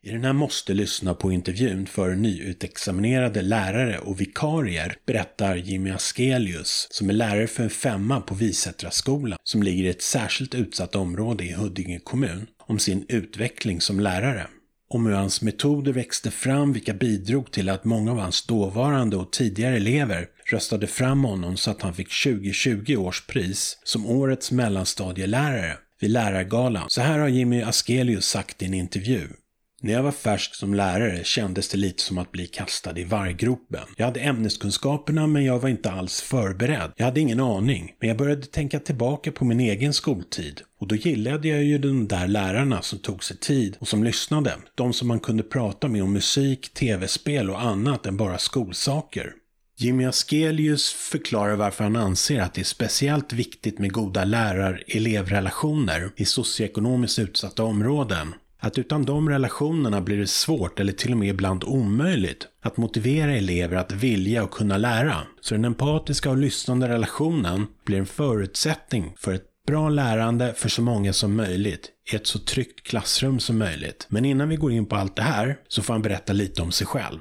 I den här måste lyssna på intervjun för nyutexaminerade lärare och vikarier berättar Jimmy Askelius, som är lärare för en 5:a på Visättraskolan som ligger i ett särskilt utsatt område i Huddinge kommun, om sin utveckling som lärare. Om hur hans metoder växte fram, vilka bidrog till att många av hans dåvarande och tidigare elever röstade fram honom så att han fick 2020 års pris som årets mellanstadielärare vid lärargalan. Så här har Jimmy Askelius sagt i en intervju. När jag var färsk som lärare kändes det lite som att bli kastad i varggropen. Jag hade ämneskunskaperna men jag var inte alls förberedd. Jag hade ingen aning, men jag började tänka tillbaka på min egen skoltid. Och då gillade jag ju de där lärarna som tog sig tid och som lyssnade. De som man kunde prata med om musik, tv-spel och annat än bara skolsaker. Jimmy Askelius förklarar varför han anser att det är speciellt viktigt med goda lärar-elevrelationer i socioekonomiskt utsatta områden. Att utan de relationerna blir det svårt eller till och med ibland omöjligt att motivera elever att vilja och kunna lära. Så den empatiska och lyssnande relationen blir en förutsättning för ett bra lärande för så många som möjligt i ett så tryggt klassrum som möjligt. Men innan vi går in på allt det här så får han berätta lite om sig själv.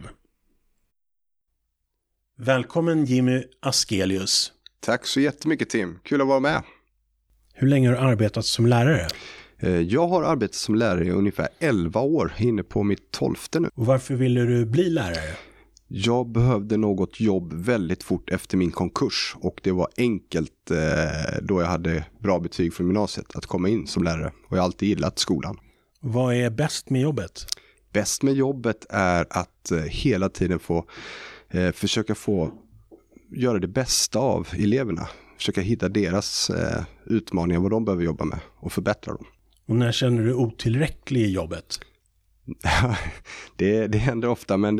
Välkommen Jimmy Askelius. Tack så jättemycket Tim, kul att vara med. Hur länge har du arbetat som lärare? Jag har arbetat som lärare i ungefär 11 år, inne på mitt 12:e nu. Och varför ville du bli lärare? Jag behövde något jobb väldigt fort efter min konkurs och det var enkelt då jag hade bra betyg från gymnasiet att komma in som lärare. Och jag har alltid gillat skolan. Vad är bäst med jobbet? Bäst med jobbet är att hela tiden försöka få göra det bästa av eleverna. Försöka hitta deras utmaningar, vad de behöver jobba med och förbättra dem. Och när känner du otillräcklig i jobbet? det händer ofta, men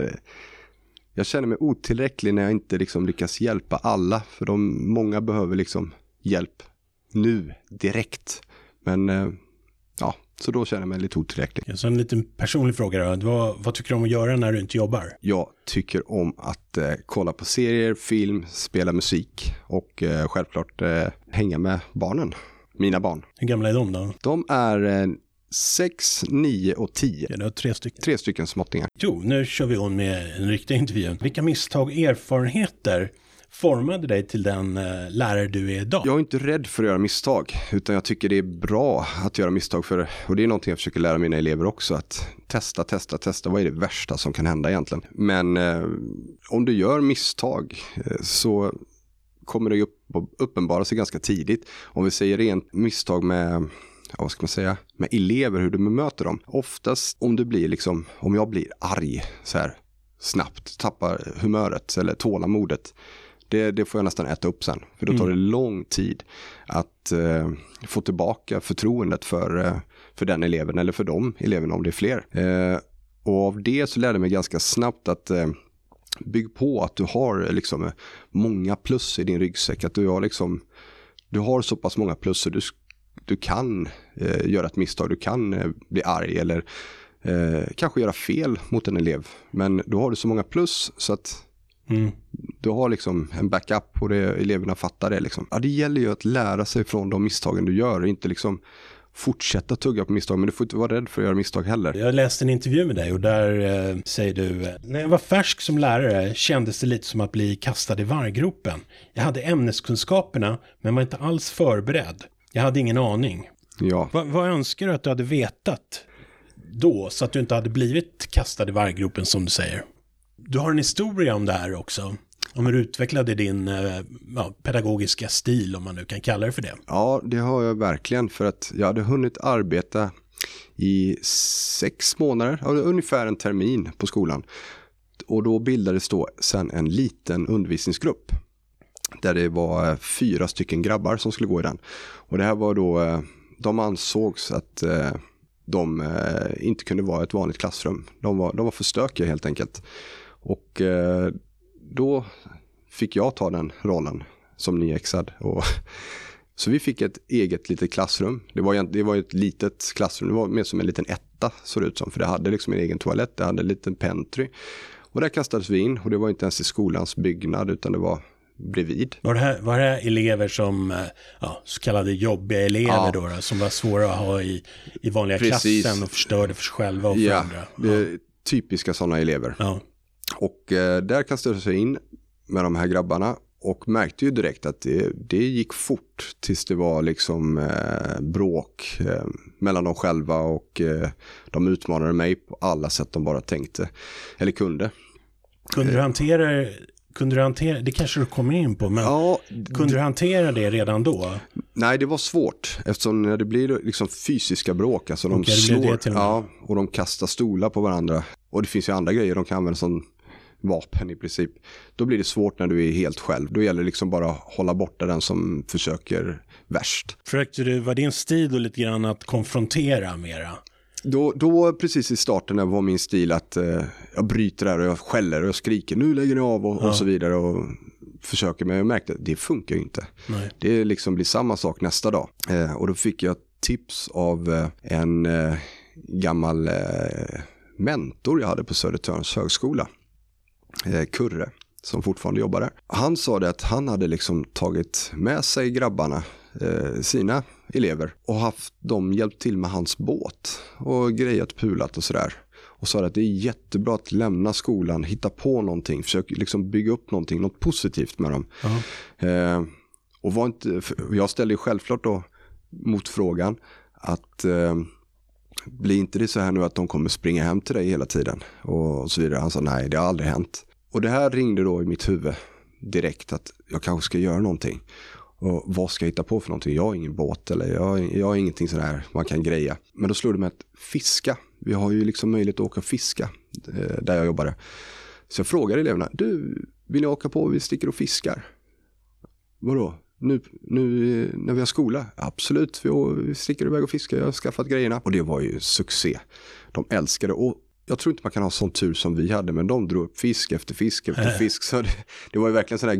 jag känner mig otillräcklig när jag inte liksom lyckas hjälpa alla. För många behöver liksom hjälp nu, direkt. Men ja, så då känner jag mig lite otillräcklig. Så en liten personlig fråga då. Vad tycker du om att göra när du inte jobbar? Jag tycker om att kolla på serier, film, spela musik och självklart hänga med barnen. Mina barn. Hur gamla är de då? De är 6, 9 och 10. Ja, det är 3 stycken. 3 stycken småttingar. Jo, nu kör vi on med en riktig intervju. Vilka misstag och erfarenheter formade dig till den lärare du är idag? Jag är inte rädd för att göra misstag, utan jag tycker det är bra att göra misstag och det är någonting jag försöker lära mina elever också, att testa, vad är det värsta som kan hända egentligen. Men om du gör misstag så kommer det uppenbara sig ganska tidigt. Om vi säger rent misstag med elever, hur du bemöter dem. Oftast om jag blir arg så här snabbt, tappar humöret eller tålamodet, det får jag nästan äta upp sen. För då tar det lång tid att få tillbaka förtroendet för den eleven eller för de eleverna om det är fler. Och av det så lärde jag mig ganska snabbt att bygg på att du har liksom många plus i din ryggsäck. Att du har så pass många plus så du kan göra ett misstag. Du kan bli arg eller kanske göra fel mot en elev. Men då har du så många plus så att du har liksom en backup och eleverna fattar det. Liksom. Ja, det gäller ju att lära sig från de misstagen du gör och inte liksom fortsätta tugga på misstag, men du får inte vara rädd för att göra misstag heller. Jag läste en intervju med dig och där säger du: när jag var färsk som lärare kändes det lite som att bli kastad i varggropen. Jag hade ämneskunskaperna men var inte alls förberedd. Jag hade ingen aning. Ja. Vad önskar du att du hade vetat då så att du inte hade blivit kastad i varggropen som du säger? Du har en historia om det här också. Om hur du utvecklade din pedagogiska stil, om man nu kan kalla det för det. Ja, det har jag verkligen, för att jag hade hunnit arbeta i 6 månader, ungefär en termin på skolan. Och då bildades då sen en liten undervisningsgrupp där det var 4 stycken grabbar som skulle gå i den. Och det här var då, de ansågs att de inte kunde vara ett vanligt klassrum. De var för stökiga helt enkelt. Och då fick jag ta den rollen som nyexad. Så vi fick ett eget litet klassrum. Det var ett litet klassrum. Det var mer som en liten etta, såg det ut som. För det hade liksom en egen toalett. Det hade en liten pentry. Och där kastades vi in. Och det var inte ens i skolans byggnad, utan det bredvid. Var det här elever som så kallade jobbiga elever då, som var svåra att ha i vanliga klassen och förstörde för sig själva och för andra? Det är typiska sådana elever. Ja. Och där kastade sig in med de här grabbarna och märkte ju direkt att det gick fort tills det var liksom bråk mellan dem själva och de utmanade mig på alla sätt de bara tänkte eller kunde. Kunde du hantera, det kanske du kommer in på, men kunde du hantera det redan då? Nej, det var svårt eftersom när det blir liksom fysiska bråk, alltså de slår och de kastar stolar på varandra och det finns ju andra grejer de kan använda som vapen i princip. Då blir det svårt när du är helt själv. Då gäller det liksom bara att hålla borta den som försöker värst. Var din stil då lite grann att konfrontera mera? Då precis i starten var min stil att jag bryter där och jag skäller och jag skriker nu lägger ni av och så vidare och försöker, men jag märkte att det funkar ju inte. Nej. Det liksom blir samma sak nästa dag. Och då fick jag tips av en gammal mentor jag hade på Södertörns högskola. Kurre, som fortfarande jobbar där. Han sa det att han hade liksom tagit med sig grabbarna, sina elever, och haft dem hjälpt till med hans båt och grejat, pulat och sådär. Och sa att det är jättebra att lämna skolan, hitta på någonting, försök liksom bygga upp någonting, något positivt med dem. Och jag ställde ju självklart då mot frågan att blir inte det så här nu att de kommer springa hem till dig hela tiden och så vidare. Han sa nej, det har aldrig hänt. Och det här ringde då i mitt huvud direkt att jag kanske ska göra någonting. Och vad ska jag hitta på för någonting? Jag har ingen båt eller jag har ingenting sån här man kan greja. Men då slog det mig att fiska. Vi har ju liksom möjlighet att åka och fiska där jag jobbade. Så jag frågade eleverna, vill ni åka på och vi sticker och fiskar? Vadå? Nu när vi har skola? Absolut, vi sticker iväg och fiskar. Jag har skaffat grejerna. Och det var ju succé. De älskade, och jag tror inte man kan ha sån tur som vi hade, men de drog upp fisk efter fisk efter fisk. Så det var ju verkligen sån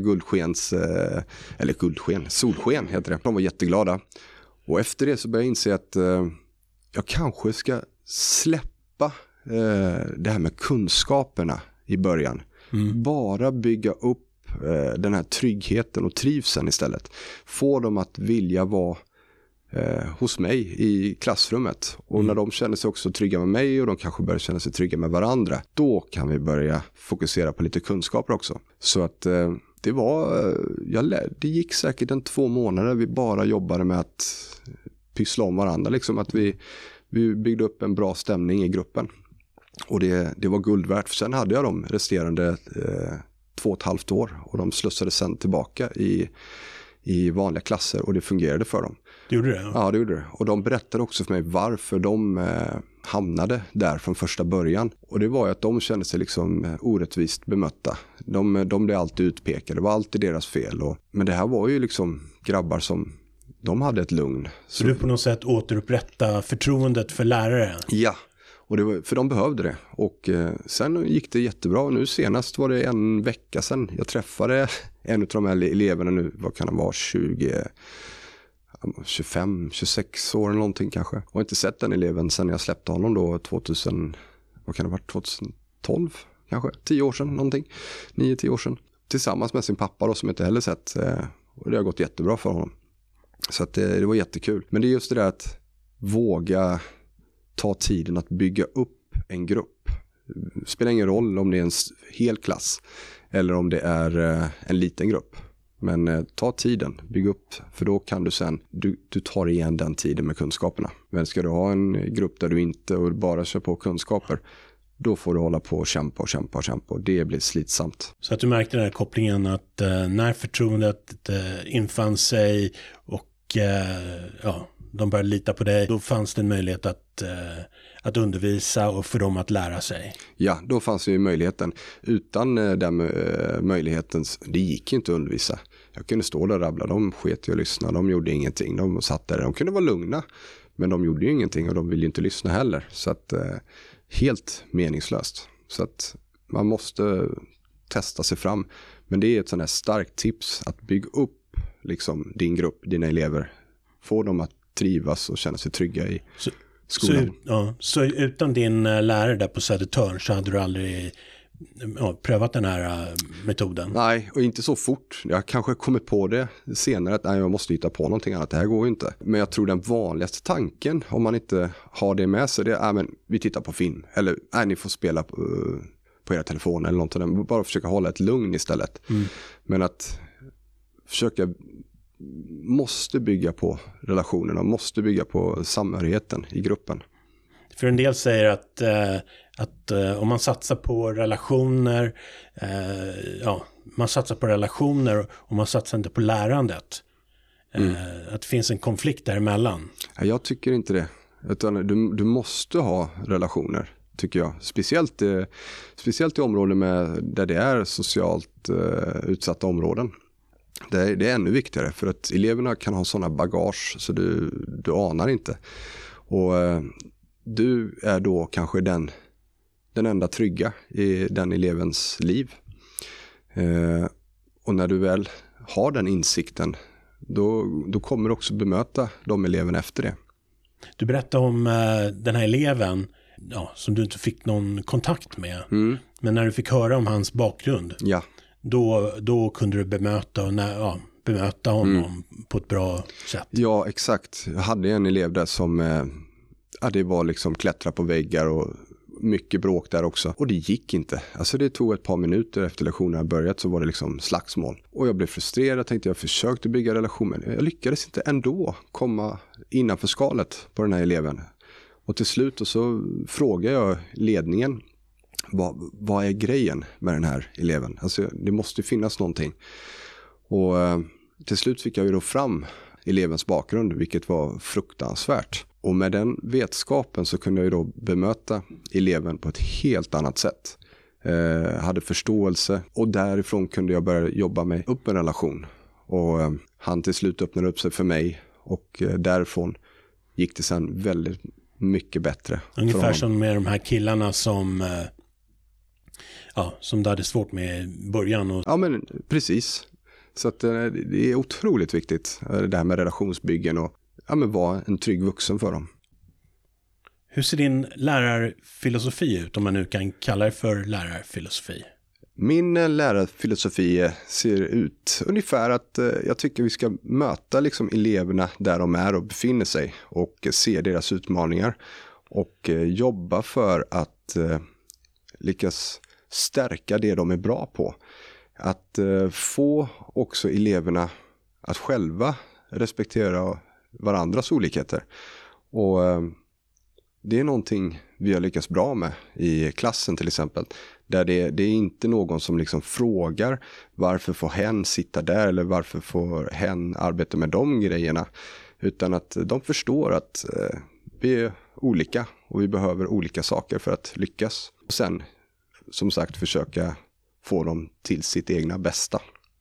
här solsken heter det. De var jätteglada. Och efter det så började jag inse att jag kanske ska släppa det här med kunskaperna i början. Bara bygga upp den här tryggheten och trivseln istället. Få dem att vilja vara hos mig i klassrummet. Och när de känner sig också trygga med mig och de kanske börjar känna sig trygga med varandra, då kan vi börja fokusera på lite kunskaper också. Så att det gick säkert 2 månader vi bara jobbade med att pyssla om varandra. Liksom att vi byggde upp en bra stämning i gruppen. Och det var guld värt. För sen hade jag de resterande 2,5 år och de slussade sen tillbaka i vanliga klasser och det fungerade för dem. Det gjorde det? Ja, det gjorde det. Och de berättade också för mig varför de hamnade där från första början. Och det var ju att de kände sig liksom orättvist bemötta. De blev alltid utpekade, det var alltid deras fel. Men det här var ju liksom grabbar som, de hade ett lugn. Så du på något sätt återupprätta förtroendet för lärare? Ja. Och för de behövde det. Och sen gick det jättebra. Nu senast var det en vecka sedan jag träffade en av de här eleverna nu. Vad kan han vara? 25-26 år eller någonting kanske. Jag har inte sett den eleven sedan jag släppte honom då 2012 kanske. 10 år sedan någonting. 9-10 år sedan. Tillsammans med sin pappa då som inte heller sett. Och det har gått jättebra för honom. Så att det var jättekul. Men det är just det där att våga ta tiden att bygga upp en grupp. Det spelar ingen roll om det är en hel klass eller om det är en liten grupp. Men ta tiden, bygg upp, för då kan du sen, du tar igen den tiden med kunskaperna. Men ska du ha en grupp där du inte och bara kör på kunskaper, då får du hålla på och kämpa och det blir slitsamt. Så att du märkte den här kopplingen att när förtroendet infann sig och de började lita på dig, då fanns det en möjlighet att undervisa och för dem att lära sig. Ja, då fanns ju möjligheten. Utan den möjligheten, det gick inte att undervisa. Jag kunde stå där och rabbla, de sket ju och lyssna, de gjorde ingenting. De satt där, de kunde vara lugna, men de gjorde ju ingenting och de ville ju inte lyssna heller. Så att helt meningslöst. Så att man måste testa sig fram. Men det är ett sånt här starkt tips att bygga upp liksom din grupp, dina elever. Få dem att trivas och känna sig trygga i skolan. Så utan din lärare där på Södertörn så hade du aldrig prövat den här metoden? Nej, och inte så fort. Jag kanske kommit på det senare att jag måste hitta på någonting annat. Det här går ju inte. Men jag tror den vanligaste tanken, om man inte har det med sig, det är men vi tittar på film. Eller ni får spela på era telefoner eller någonting. Bara försöka hålla ett lugn istället. Men att försöka måste bygga på relationerna, måste bygga på samhörigheten i gruppen. För en del säger att om man satsar på relationer, man satsar på relationer och man satsar inte på lärandet. Att det finns en konflikt däremellan. Jag tycker inte det. Utan du måste ha relationer, tycker jag. Speciellt i områden där det är socialt utsatta områden. Det är ännu viktigare för att eleverna kan ha sådana bagage så du anar inte. Och du är då kanske den enda trygga i den elevens liv. Och när du väl har den insikten, då kommer du också bemöta de eleverna efter det. Du berättade om den här eleven som du inte fick någon kontakt med. Men när du fick höra om hans bakgrund, då kunde du bemöta honom på ett bra sätt. Ja, exakt. Jag hade en elev där som det var liksom klättra på väggar och mycket bråk där också. Och det gick inte. Alltså det tog ett par minuter efter lektionerna börjat så var det liksom slagsmål. Och jag blev frustrerad, tänkte jag försökte bygga relation men jag lyckades inte ändå komma innanför skalet på den här eleven. Och till slut så frågade jag ledningen, vad är grejen med den här eleven? Alltså det måste finnas någonting. Och till slut fick jag ju då fram elevens bakgrund, vilket var fruktansvärt. Och med den vetskapen så kunde jag ju då bemöta eleven på ett helt annat sätt. Hade förståelse och därifrån kunde jag börja jobba med upp en relation. Och han till slut öppnade upp sig för mig och därifrån gick det sen väldigt mycket bättre. Ungefär som med de här killarna som du hade svårt med i början. Ja men precis. Så att det är otroligt viktigt det här med relationsbyggen och vara en trygg vuxen för dem. Hur ser din lärarfilosofi ut, om man nu kan kalla det för lärarfilosofi? Min lärarfilosofi ser ut ungefär att jag tycker vi ska möta liksom eleverna där de är och befinner sig och se deras utmaningar och jobba för att lyckas stärka det de är bra på. Att få också eleverna att själva respektera varandras olikheter. Och det är någonting vi har lyckats bra med i klassen till exempel. Där det är inte någon som liksom frågar varför får hen sitta där eller varför får hen arbeta med de grejerna. Utan att de förstår att vi är olika och vi behöver olika saker för att lyckas. Och sen som sagt försöka få dem till sitt egna bästa.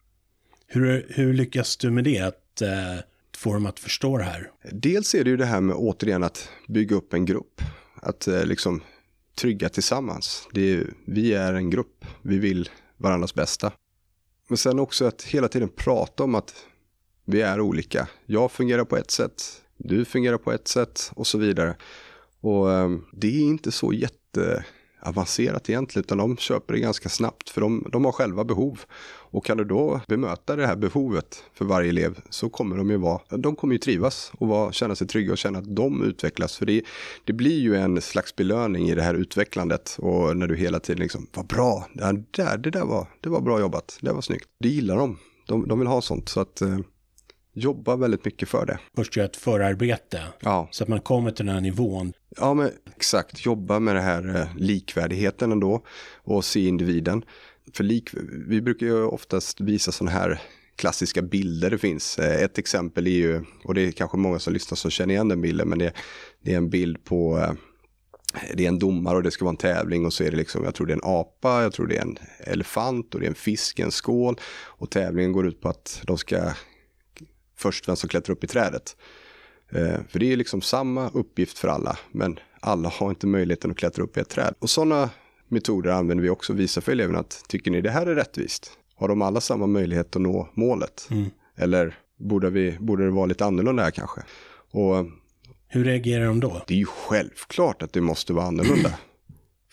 Hur lyckas du med det? Att få dem att förstå det här? Dels är det ju det här med återigen att bygga upp en grupp. Att liksom trygga tillsammans. Vi är en grupp. Vi vill varandras bästa. Men sen också att hela tiden prata om att vi är olika. Jag fungerar på ett sätt. Du fungerar på ett sätt. Och så vidare. Och det är inte så avancerat egentligen, utan de köper det ganska snabbt för de har själva behov. Och kan du då bemöta det här behovet för varje elev så kommer de kommer ju trivas och känna sig trygga och känna att de utvecklas. För det blir ju en slags belöning i det här utvecklandet och när du hela tiden liksom, vad bra, det var bra jobbat, det var snyggt. Det gillar de. De vill ha sånt så att jobba väldigt mycket för det. Först göra ett förarbete så att man kommer till den här nivån. Ja men exakt, jobba med det här likvärdigheten ändå och se individen. För vi brukar ju oftast visa sådana här klassiska bilder det finns. Ett exempel är ju, och det är kanske många som lyssnar som känner igen den bilden, men det är en bild på, det är en domare och det ska vara en tävling och så är det liksom, jag tror det är en apa, jag tror det är en elefant och det är en fisk, en skål och tävlingen går ut på att de ska först vem som klättrar upp i trädet. För det är liksom samma uppgift för alla, men alla har inte möjligheten att klättra upp i ett träd. Och sådana metoder använder vi också och visar för eleverna att tycker ni det här är rättvist? Har de alla samma möjlighet att nå målet? Eller borde det vara lite annorlunda här kanske? Och hur reagerar de då? Det är ju självklart att det måste vara annorlunda.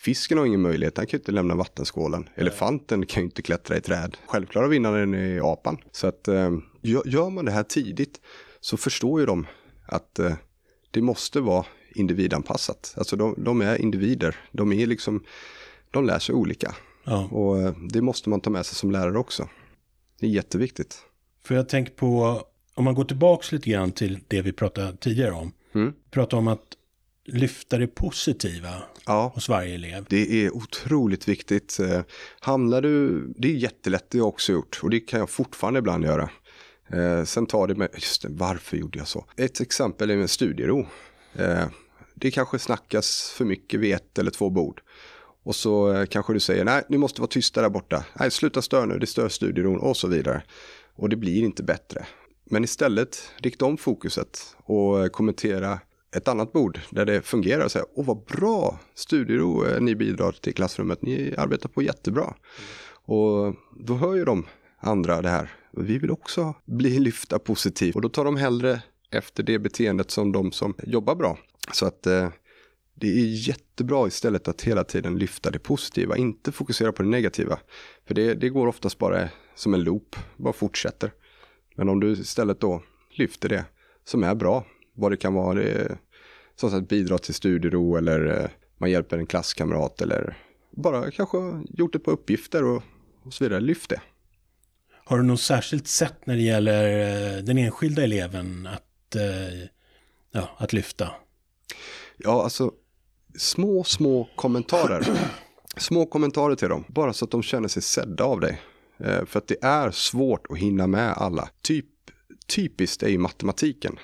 Fisken har ingen möjlighet, den kan ju inte lämna vattenskålen. Elefanten kan ju inte klättra i träd. Självklara vinnaren är apan. Så att gör man det här tidigt så förstår ju de att det måste vara individanpassat. Alltså de är individer. De lär sig olika. Ja. Och det måste man ta med sig som lärare också. Det är jätteviktigt. För jag tänker på, om man går tillbaka lite grann till det vi pratade tidigare om. Prata om att lyfta det positiva hos varje elev. Det är otroligt viktigt. Det är jättelätt, det har jag också gjort. Och det kan jag fortfarande ibland göra. Sen tar det med, varför gjorde jag så? Ett exempel är med studiero. Det kanske snackas för mycket vid 1 eller 2 bord. Och så kanske du säger, nej, nu måste vara tysta där borta. Nej, sluta stör nu, det stör studieron och så vidare. Och det blir inte bättre. Men istället rikta om fokuset och kommentera ett annat bord där det fungerar och säga, vad bra studiero ni bidrar till klassrummet, ni arbetar på jättebra. Och då hör ju de andra det här. Vi vill också bli lyfta positivt och då tar de hellre efter det beteendet som de som jobbar bra. Så att det är jättebra istället att hela tiden lyfta det positiva, inte fokusera på det negativa. För det går oftast bara som en loop, bara fortsätter. Men om du istället då lyfter det som är bra, vad det kan vara, det är som att bidra till studiero eller man hjälper en klasskamrat eller bara kanske gjort ett par uppgifter och så vidare, lyft det. Har du något särskilt sätt när det gäller den enskilda eleven att lyfta? Ja, alltså små kommentarer. Små kommentarer till dem, bara så att de känner sig sedda av dig. För att det är svårt att hinna med alla. Typiskt är i matematiken.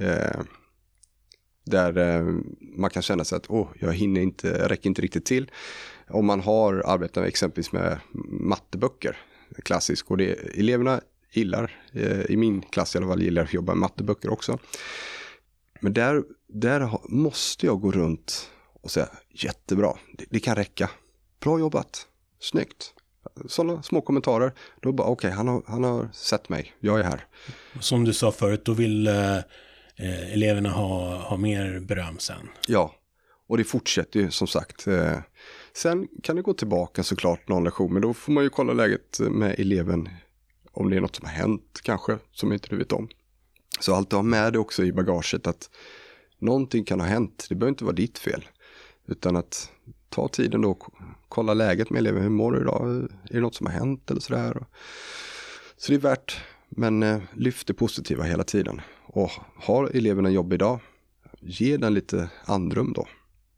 Där man kan känna sig att jag räcker inte riktigt till. Om man har arbetat exempelvis med matteböcker, klassiskt, och eleverna gillar, i min klass i alla fall, gillar att jobba med matteböcker också. Men där måste jag gå runt och säga, jättebra, det kan räcka. Bra jobbat, snyggt. Sådana små kommentarer, då bara okej, han har sett mig, jag är här. Som du sa förut, då vill eleverna ha mer beröm sen. Ja, och det fortsätter ju som sagt. Sen kan det gå tillbaka såklart någon lektion, men då får man ju kolla läget med eleven om det är något som har hänt kanske, som inte du vet om. Så alltid ha med det också i bagaget att någonting kan ha hänt, det behöver inte vara ditt fel. Utan att ta tiden då och kolla läget med eleven, hur mår du idag? Är det något som har hänt eller sådär? Så det är värt, men lyft det positiva hela tiden. Och har eleven en jobb idag, ge den lite andrum då.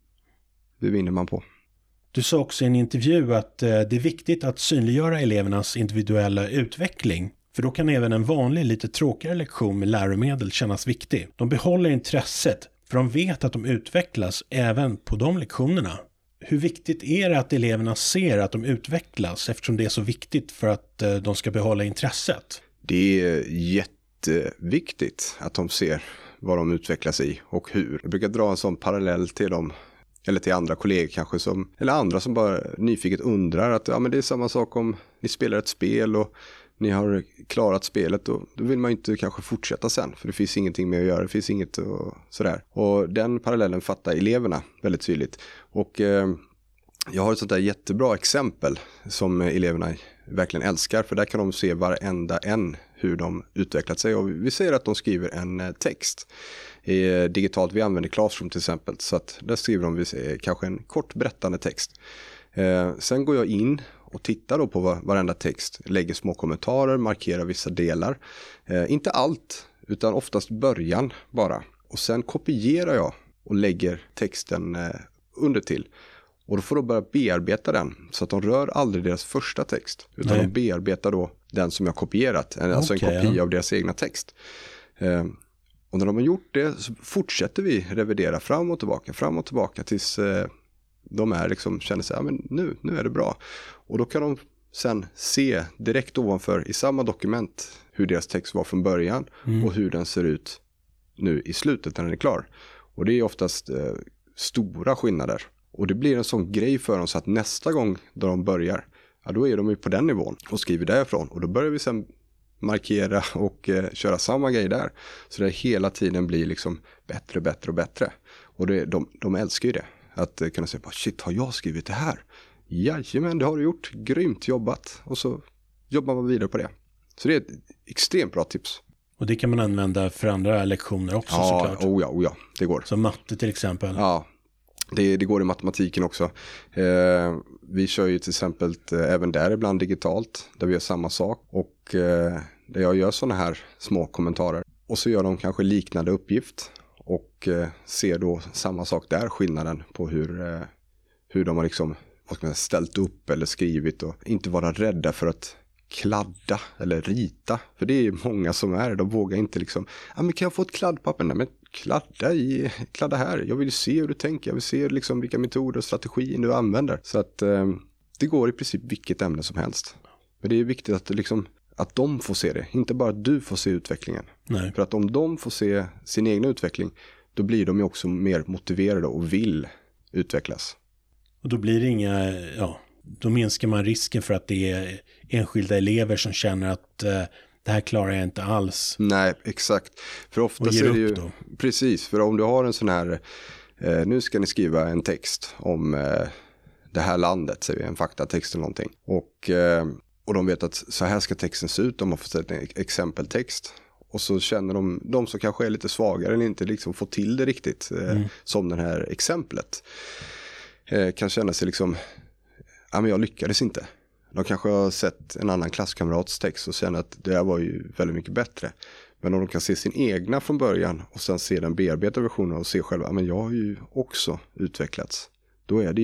Det vinner man på. Du sa också i en intervju att det är viktigt att synliggöra elevernas individuella utveckling. För då kan även en vanlig, lite tråkigare lektion med läromedel kännas viktig. De behåller intresset, för de vet att de utvecklas även på de lektionerna. Hur viktigt är det att eleverna ser att de utvecklas, eftersom det är så viktigt för att de ska behålla intresset? Det är jätteviktigt att de ser vad de utvecklas i och hur. Jag brukar dra en sån parallell till dem, eller till andra kollegor kanske, eller andra som bara nyfiket undrar att men det är samma sak om ni spelar ett spel och ni har klarat spelet, då vill man ju inte kanske fortsätta sen, för det finns ingenting mer att göra, det finns inget och sådär. Och den parallellen fattar eleverna väldigt tydligt. Och jag har ett sånt där jättebra exempel som eleverna verkligen älskar, för där kan de se varenda hur de utvecklat sig. Och vi säger att de skriver en text digitalt, vi använder Classroom till exempel, så att där skriver de kanske en kort berättande text. Sen går jag in och tittar då på varenda text, lägger små kommentarer, markerar vissa delar. Inte allt, utan oftast början bara. Och sen kopierar jag och lägger texten under till. Och då får de börja bearbeta den, så att de rör aldrig deras första text. Utan de bearbetar då den som jag kopierat, alltså en kopia av deras egna text. Och när de har gjort det så fortsätter vi revidera fram och tillbaka tills de känner sig, men nu är det bra. Och då kan de sen se direkt ovanför i samma dokument hur deras text var från början och hur den ser ut nu i slutet när den är klar. Och det är oftast stora skillnader. Och det blir en sån grej för dem så att nästa gång då de börjar, då är de ju på den nivån och skriver därifrån. Och då börjar vi sen markera och köra samma grej där. Så det hela tiden blir bättre och bättre. Och de älskar ju det. Att kunna säga, shit, har jag skrivit det här? Jajamän, det har du gjort. Grymt jobbat. Och så jobbar man vidare på det. Så det är ett extremt bra tips. Och det kan man använda för andra lektioner också, såklart. Ja, det går. Som matte till exempel. Ja, det går i matematiken också. Vi kör ju till exempel även där ibland digitalt, där vi gör samma sak. Och där jag gör sådana här små kommentarer. Och så gör de kanske liknande uppgift. Och ser då samma sak där, skillnaden på hur de har liksom, vad ska man säga, ställt upp eller skrivit. Och inte vara rädda för att kladda eller rita. För det är många som är, de vågar inte liksom, men kan jag få ett kladdpapper? Nej, men kladda här. Jag vill se hur du tänker. Jag vill se liksom vilka metoder och strategier du använder. Så att det går i princip vilket ämne som helst. Men det är viktigt att att de får se det. Inte bara att du får se utvecklingen. Nej. För att om de får se sin egen utveckling, då blir de ju också mer motiverade och vill utvecklas. Och då blir det då minskar man risken för att det är enskilda elever som känner att det här klarar jag inte alls. Nej, exakt. För ofta och ger är det ju, upp då. Precis, för om du har en sån här, nu ska ni skriva en text om det här landet, säger vi, en faktatext eller någonting. Och de vet att så här ska texten se ut, de har fått sett en exempeltext. Och så känner de som kanske är lite svagare eller inte liksom får till det riktigt som det här exemplet. Kan känna sig liksom, men jag lyckades inte. De kanske har sett en annan klasskamrats text och känner att det här var ju väldigt mycket bättre. Men om de kan se sin egna från början och sen se den bearbetade versionen och se själva, men jag har ju också utvecklats. Då är det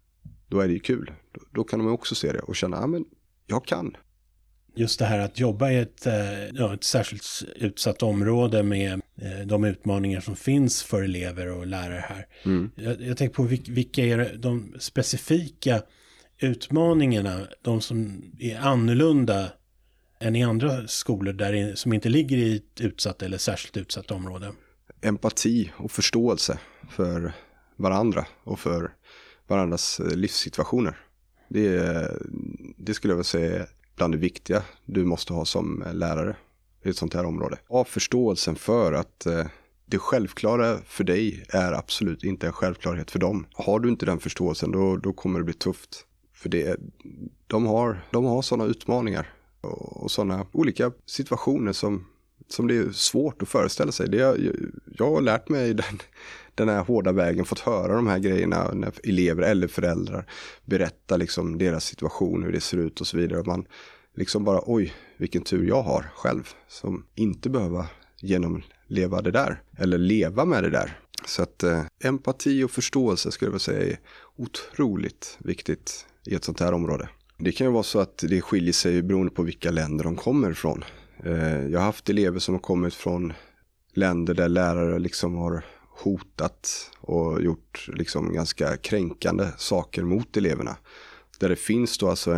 ju kul. Då kan de också se det och känna, men jag kan. Just det här att jobba i ett särskilt utsatt område med de utmaningar som finns för elever och lärare här. Jag tänker på vilka är de specifika utmaningarna, de som är annorlunda än i andra skolor som inte ligger i ett utsatt eller särskilt utsatt område. Empati och förståelse för varandra och för varandras livssituationer. Det skulle jag vilja säga bland det viktiga du måste ha som lärare i ett sånt här område. Av förståelsen för att det självklara för dig är absolut inte en självklarhet för dem. Har du inte den förståelsen då kommer det bli tufft. För de har sådana utmaningar och sådana olika situationer som det är svårt att föreställa sig. Jag har lärt mig den här hårda vägen, fått höra de här grejerna när elever eller föräldrar berättar liksom deras situation, hur det ser ut och så vidare. Man liksom bara, oj, vilken tur jag har själv som inte behöver genomleva det där eller leva med det där. Så att empati och förståelse skulle jag vilja säga är otroligt viktigt i ett sånt här område. Det kan ju vara så att det skiljer sig beroende på vilka länder de kommer ifrån. Jag har haft elever som har kommit från länder där lärare liksom har hotat och gjort liksom ganska kränkande saker mot eleverna. Där det finns då alltså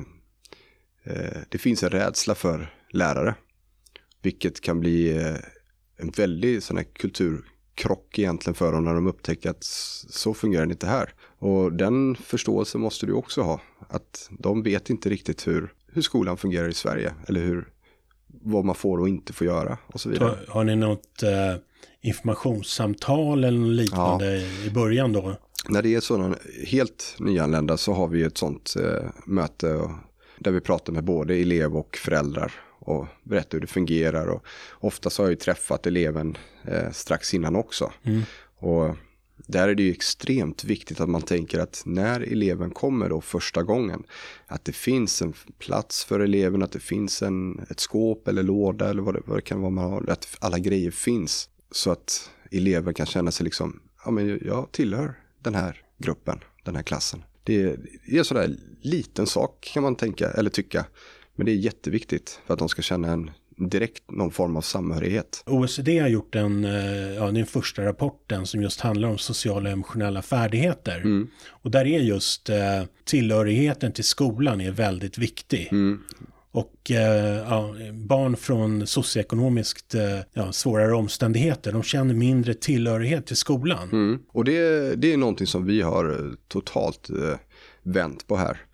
det finns en rädsla för lärare. Vilket kan bli en väldigt sån här kulturkrock egentligen för dem när de upptäcker att så fungerar det inte här. Och den förståelsen måste du också ha. Att de vet inte riktigt hur skolan fungerar i Sverige. Eller vad man får och inte får göra och så vidare. Har ni något informationssamtal eller något liknande i början då? När det är sådana helt nyanlända så har vi ett sådant möte där vi pratar med både elev och föräldrar och berättar hur det fungerar. Och oftast har jag ju träffat eleven strax innan också. Och där är det ju extremt viktigt att man tänker att när eleven kommer då första gången, att det finns en plats för eleven, att det finns ett skåp eller låda eller vad det kan vara, att alla grejer finns. Så att eleven kan känna sig liksom, men jag tillhör den här gruppen, den här klassen. Det är sådär liten sak kan man tänka eller tycka. Men det är jätteviktigt för att de ska känna någon form av samhörighet. OECD har gjort den första rapporten som just handlar om sociala och emotionella färdigheter. Och där är just tillhörigheten till skolan är väldigt viktig. Och barn från socioekonomiskt svårare omständigheter, de känner mindre tillhörighet till skolan. Och det är någonting som vi har totalt vänt på här.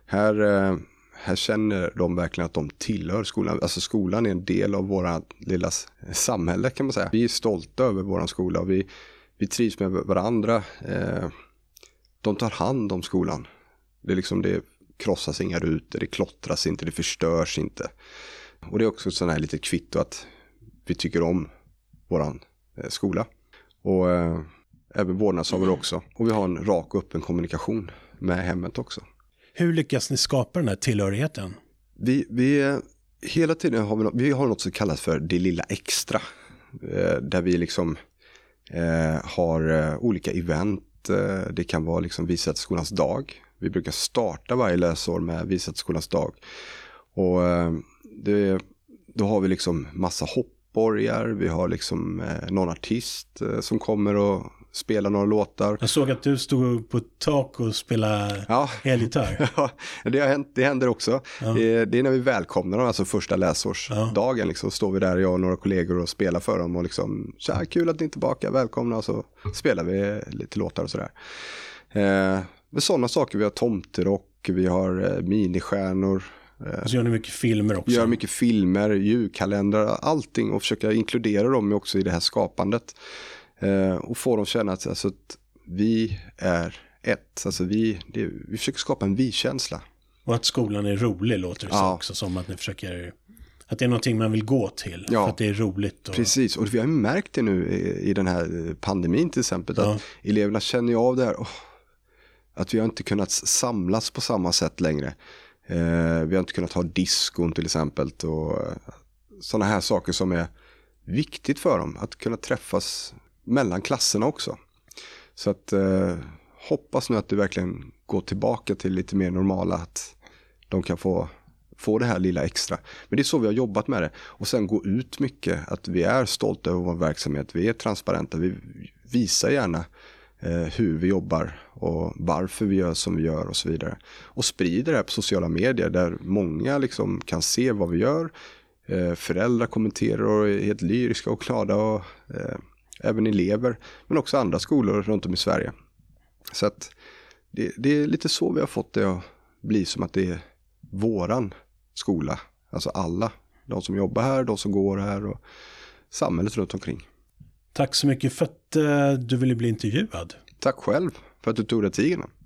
Här känner de verkligen att de tillhör skolan. Alltså skolan är en del av våra lilla samhälle kan man säga. Vi är stolta över våran skola och vi trivs med varandra. de tar hand om skolan. Det är liksom, det krossas inga rutor, det klottras inte, det förstörs inte. Och det är också sån här lite kvitto att vi tycker om våran skola. Och även vårdnadshavare också. Och vi har en rak och öppen kommunikation med hemmet också. Hur lyckas ni skapa den här tillhörigheten? Vi hela tiden har något som kallas för det lilla extra. Där vi liksom har olika event. Det kan vara liksom Visätterskolans dag. Vi brukar starta varje läsår med Visätterskolans dag. Och då har vi liksom massa hoppborgar. Vi har liksom någon artist som kommer och spelar några låtar. Jag såg att du stod på ett tak och spelade elgitarr. Ja, det händer också. Ja. Det är när vi välkomnar dem, alltså första läsårsdagen. Liksom, står vi där, jag och några kollegor, och spelar för dem. Och liksom, tja, kul att ni är tillbaka, välkomna. Och så spelar vi lite låtar och sådär. Med sådana saker, vi har tomterock, vi har ministjärnor. Och så gör ni mycket filmer också. Vi gör mycket filmer, julkalendrar, allting, och försöka inkludera dem också i det här skapandet. Och få dem känna att vi är ett. Alltså vi försöker skapa en vi-känsla. Och att skolan är rolig låter det så också, som att ni försöker, att det är någonting man vill gå till för att det är roligt. Precis, och vi har märkt det nu i den här pandemin till exempel, att eleverna känner ju av det här, att vi har inte kunnat samlas på samma sätt längre. Vi har inte kunnat ha diskon till exempel, och sådana här saker som är viktigt för dem, att kunna träffas mellan klasserna också. Så att hoppas nu att det verkligen går tillbaka till lite mer normala, att de kan få det här lilla extra. Men det är så vi har jobbat med det. Och sen gå ut mycket, att vi är stolta över vår verksamhet, vi är transparenta, vi visar gärna hur vi jobbar och varför vi gör som vi gör och så vidare. Och sprider det här på sociala medier där många liksom kan se vad vi gör. Föräldrar kommenterar och är helt lyriska och glada, och även elever, men också andra skolor runt om i Sverige. Så att det är lite så vi har fått det att bli som att det är våran skola. Alltså alla, de som jobbar här, de som går här och samhället runt omkring. Tack så mycket för att du ville bli intervjuad. Tack själv för att du tog dig tiden.